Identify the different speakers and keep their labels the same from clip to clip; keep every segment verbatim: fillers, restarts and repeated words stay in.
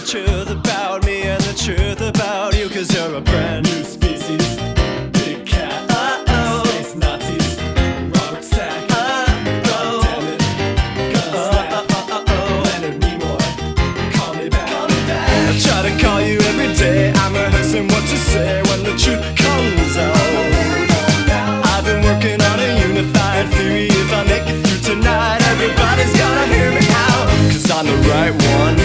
Speaker 1: truth about me and the truth about you, cause you're a brand new species. Big cat, uh-oh. Space Nazis, Robert Stack, uh-oh. Goddammit, Gunsnack, uh-oh. Leonard Nimoy, call me back, call me back. I try to call you every day, I'm rehearsing what to say when the truth comes out. I've been working on a unified theory. If I make it through tonight, everybody's gonna hear me out, cause I'm the right one.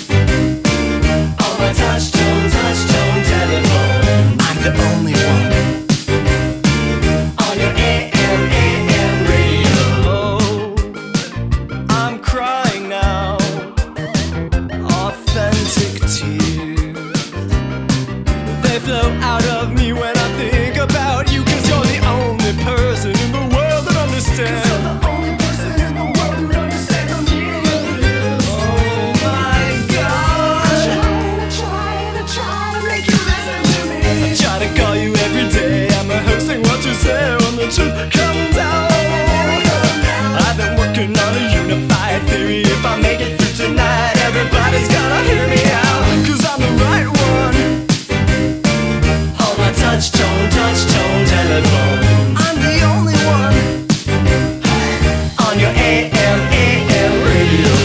Speaker 1: On my touch-tone, touch-tone telephone, I'm the only one. On your A M, A M radio, I'm crying now. Authentic tears, they flow out of me when I think about you, cause you're the only person in the world that understands. Cause you're the only person in the world who understands the meaning of this. Oh my God, I try and I try to make you listen to me. I try to call you every day, I'm rehearsing what you say when the truth comes out. I've been working on a unified theory. If I make it through tonight, everybody's gonna hear me out, cause I'm the right one. On my touch-tone, touch-tone telephone, I'm the only one. On your A M, A M radio.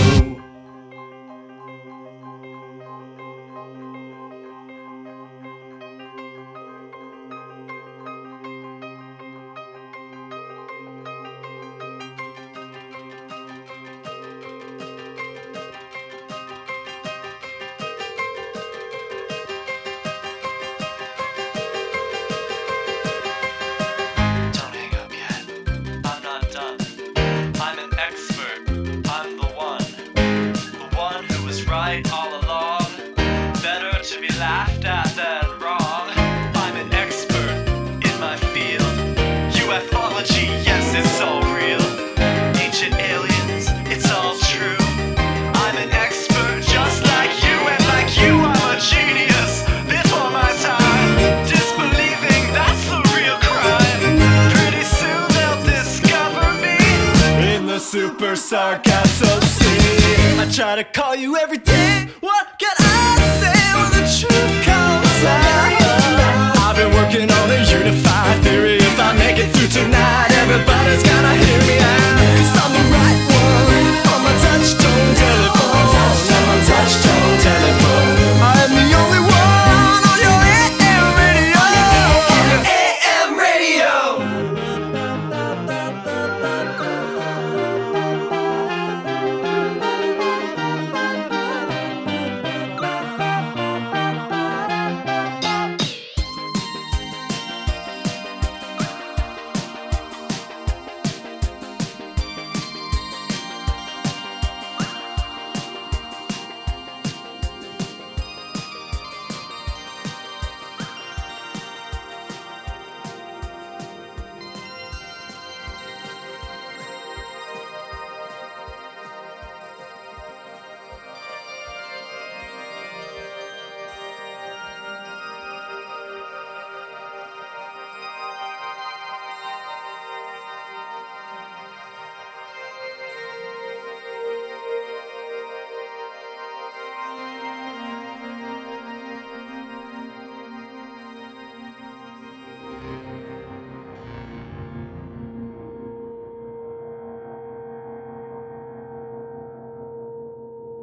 Speaker 2: Don't hang up yet. I'm not done. I'm an expert. I'm the one. The one who was right all along. Better to be laughed at than wrong. I'm an expert in my field. UFology, yes, it's all real. Ancient aliens, it's all true. I'm an expert just like you, and like you, I'm a genius. Before my time, disbelieving, that's the real crime. Pretty soon they'll discover me
Speaker 1: In the Super Sargasso Sea, I try to call you every day